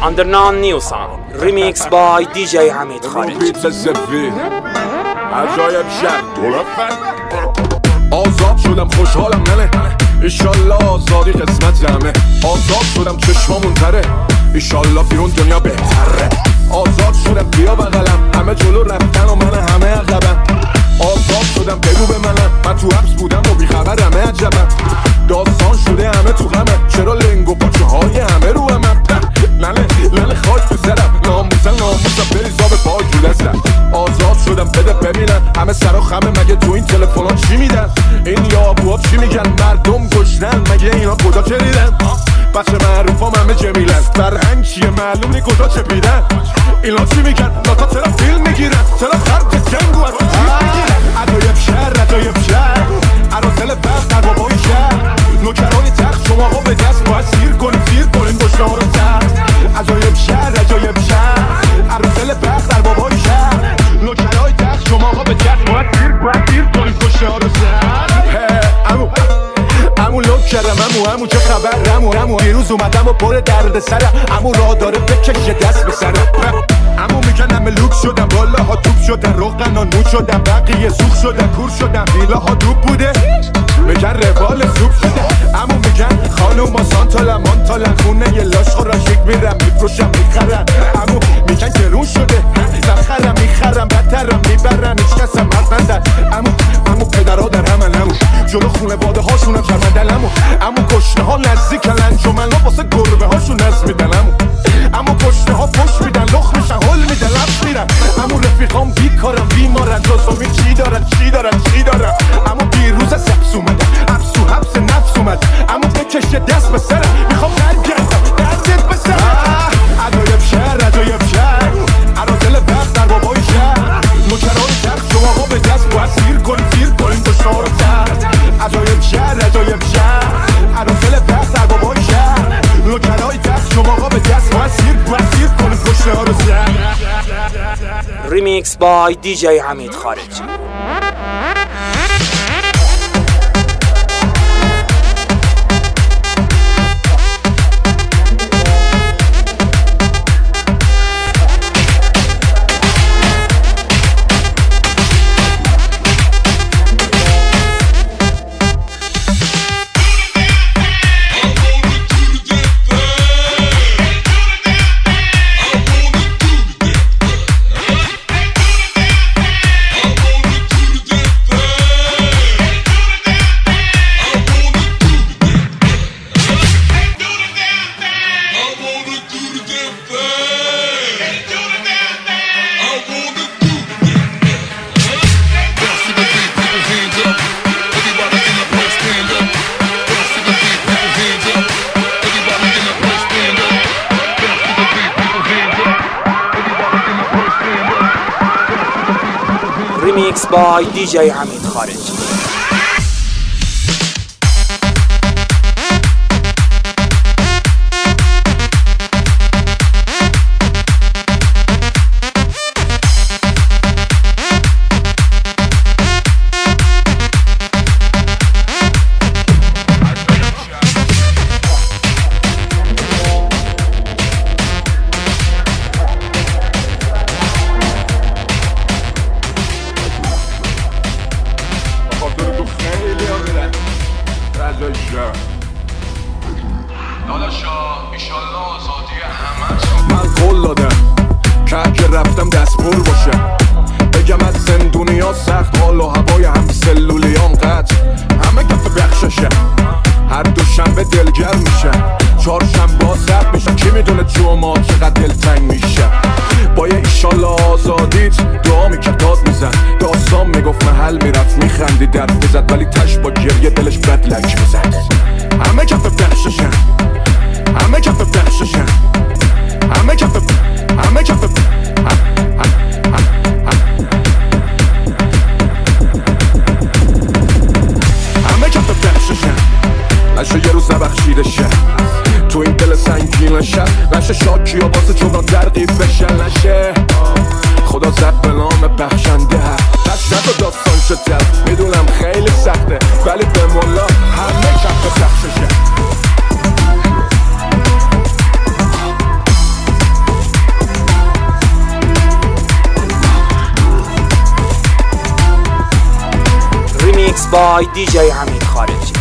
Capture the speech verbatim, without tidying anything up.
Underground New Sound Remix by دی جی حمید خارجی. بیت سفید عجایب شد آزاد شدم خوشحالم ننه ایشالله آزادی قسمت همه. آزاد شدم چشمامون تره ایشالله بیرون دنیا بهتره. آزاد شدم بیا بغلم همه جلو رفتن و من همه عقبم. آزاد شدم بگو به منم من تو حبس بودم و بیخبر همه عجبم. داستان شده همه تو غمه چرا لنگ و پاچه های همه رو همم. لنه لنه خاک تو سرم ناموسن ناموسم بریزا به پای جو دستم. آزاد شدم بده ببینن همه سر و خمه مگه تو این تلفن‌ها چی میدن. این یابوها چی میگن مردم گشنن مگه اینا کجا چه دیدن. بچه معروفام همه جمیلن فرهنگ چیه معلوم نی کجا چه بیدن. اینا چی میگن ناتا چرا فیلم میگیرن چرا خرج جنگ و از عجایب شهر عجایب شهر عراسل وقت در بابای شهر نوکران تخت شما ها به دست باید سیر کنیم سیر کنیم گشنه ها رو تخت. عجایب شهر عجایب شهر عراسل وقت در بابای شهر نوکران تخت شما ها به دست باید سیر کنیم سیر کنیم گشنه ها رو تخت. امو امو لوک کردم امو امو چه خبر امو امو دیروز اومدم و پر درد سرم امو راه داره بکشه دست به سرم. امو میگن همه لوک شدم بالا ها توپ شدن روغنان مو شدم بقیه سوخ شدن کور شدم ایلا ها دوب بوده میگن روال سوپ شده. امو میگن خانوما سانتالم مانتالم خونه یه لاش خوراشیک میرم میفروشم میخرم. امو میگن گرون شده نخرم میخرم بدترم میبرن هیچ کسم مرد ندن. امو امو پدرها در همن امو جلو خونه باده هاشونم شرمندن. امو امو کشنه ها نزدیکن انجمن ها واسه گربه هاشون نز میدن. امو امو کشنه ها پشت میدن لخ میشن هل میدن لفت میرن. امو رفیقام بیکارم بیمارن جزامی چی دارن چی دارن چی دارن. امو دیروز از حبس اومدم حبس تو حبس نفس اومد. امو بکشه دست به سرم میخوام برگردم دردت به سرم. عجایب شهر عجایب شهر عراسل وقت در بابای شهر نوکران تخت شما ها به دست باید سیر کنیم سیر کنیم گشنه ها رو تخت. عجایب شهر عجایب شهر عراسل وقت در بابای شهر نوکران تخت شما ها به دست باید سیر باید سیر کنیم گشنه ها رو تخت. Remix by دی جی حمید خارجی. Remix by دی جی حمید خارجی. من قول دادم که اگه رفتم دست پر باشم بگم از زندونی ها سخت حال و هوای هم سلولیام قطع همه کف بخششم. هر دوشنبه دلگر میشن چهارشنبه ها زرد میشن کی میدونه جمعه چقدر دلتنگ میشن. با یه ایشالله آزادیت دعا میکرد داد میزن داستان میگفت محل میرفت میخندی در بزد ولی تش با گریه دلش بد لک میزد. همه کف بخششن همه کف بخششن همه کف همه کف همه کف بخششن نشه یه روز نبخشیدشه تو این دل سنگین نشه نشه شاکی و واسه چونان درقی بشن نشه خدا زد به نام بخشنده دست ندو داستان شد میدونم خیلی سخته ولی به مولا همه کف بخششه. by دی جی حمید خارجی.